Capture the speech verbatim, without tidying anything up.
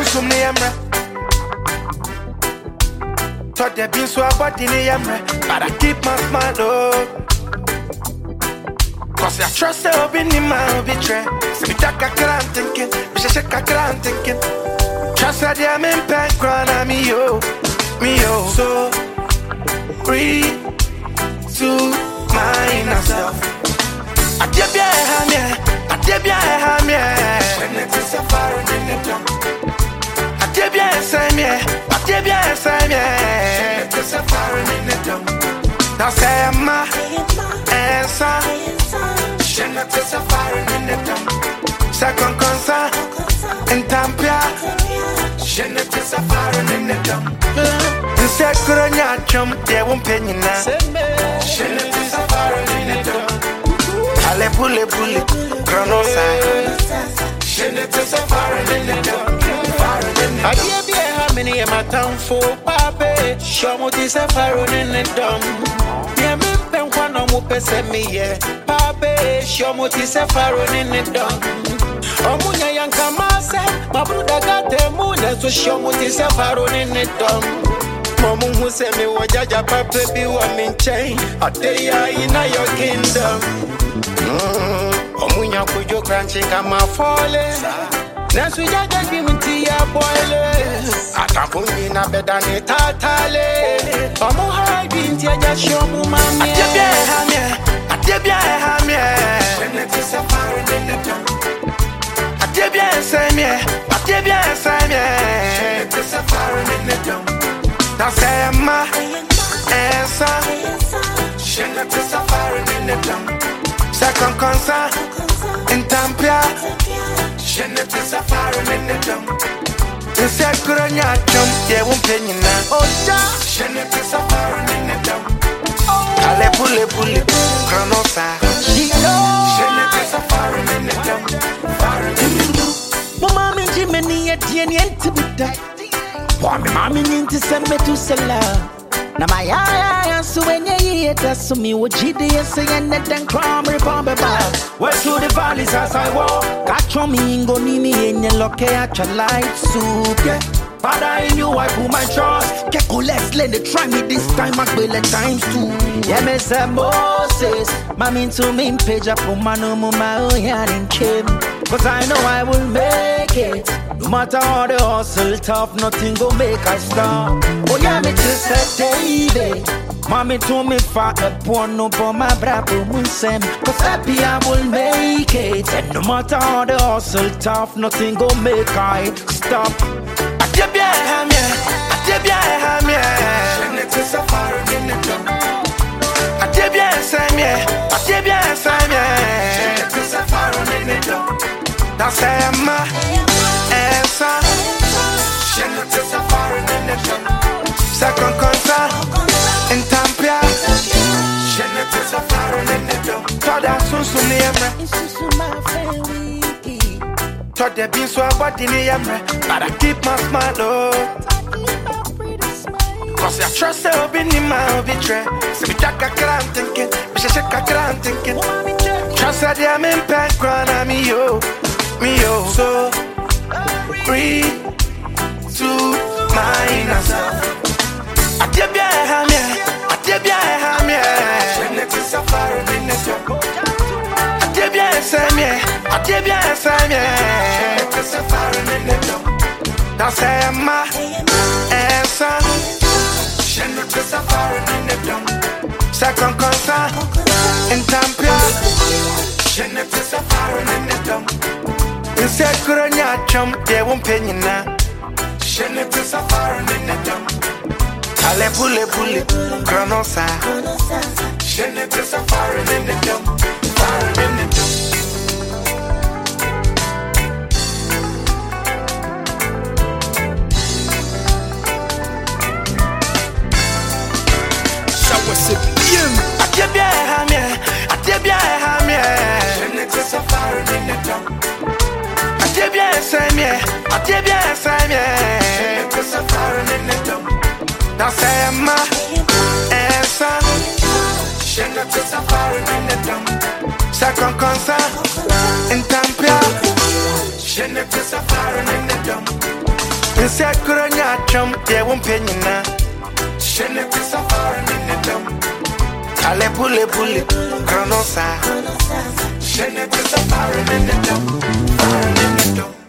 sum ni emre. Thought there been so about in the emre, but I keep my smile up. Cause I trust the open in my betray. So me take a clan thinking, me shake a clan thinking. Trust that I'm in pen crown me yo, me yo. So free to my inner self. I did be a hammer, I did be a hammer. When it is a fire in the dark, I did be a sammy, I did be a sammy. When it is a fire in the dark, now say I'm my answer. When it is a fire in the dark, second concern in Tampia. When it is a fire in the dark, the second yachum, they won't pay you now. When it is a fire in the dark. Ale bule bule, chronosa. Shenete safari nene, safari nene. I give you how many in my town for pape. Show me this safari nene dum. Yeah, me pen kwa no mo pese me ye. Pape, show me this safari nene dum. Omunya yanka mase, my brother got the moon. So show me this safari nene dum. Momu who say me wajaja pape be wa min chain. A day I in your kingdom. Omunya kujo crunching kama fole. Nesu jaja kimiti ya boile. Atapunyi na bedani tatale. Omu haidi intia jasho mu mami. Atebia e hamye, atebia e hamye. Shenete safari nene dum. Atebia e semye, atebia e semye. Shenete safari nene dum. Now say ma, esa. Shenete safari nene dum. Second concert in Tampia. Shenete safari nene dum. The second yachum, they won't pay you now. Oh ja, Shenete safari nene dum. Ale bule bule, chronosa. Shenete safari nene dum. Safari nene dum. Mama mi jimeni etieni entibita. Wami mami ninti seme tu sela. Na my eye, so when you hear that, so me what G D S and then crime remember back. Where through the valleys as I walk, catch on me, go need me in your lock at your light soup. Yeah, Father, in you I put my trust. Keko, let's let it try me this time, I will at times too. Yeah, me say Moses, mommy to me page up on my no my own hand in Kim. Cause I know I will make it. No matter how the hustle tough, nothing go make I stop. Oh yeah, me just said David. Mommy told me fuck a porno for my bravo munsem. Cause happy I will make it. And no matter how the hustle tough, nothing go make I stop. Atebia e hamye, atebia e hamye. Shenete safari nene dum. Atebia e semye, atebia e semye. Shenete safari nene dum. Now say ma, esa. Shenete safari nene dum. Second concert in Tampia. Shenete safari nene dum. Thought that soon soon ni emre. Thought there been so about in the emre, but I keep my smile up. Cause I trust the open in my betray. So me take a clan thinking, me shake a clan thinking. Trust that I'm in pen crown me yo, me yo. So free to my inner self. I did be a hammer, I did be a hammer. Shenete safari nene dum. I did be a sammy, I did be a sammy. Shenete safari nene dum. Now say ma, esa. Shenete safari nene dum. Second concert in Tampia. Shenete safari nene dum. The second yachum, they won't pay you now. Shenete safari nene dum. Ale bule bule, chronosa. Shenete safari nene dum. Safari nene dum. Atebia e hamye, atebia e hamye. Shenete safari nene dum. Atebia e semye, atebia e semye. Shenete safari nene dum. Now say ma, esa. Shenete safari nene dum. Second concert in Tampia. Shenete safari nene dum. Inside Kuranya chum, yeah, one penny now. Shene pisa foreign in the dump. Ale bule bule, Cronosa. Shene pisa foreign in the dump. Foreign in the dump.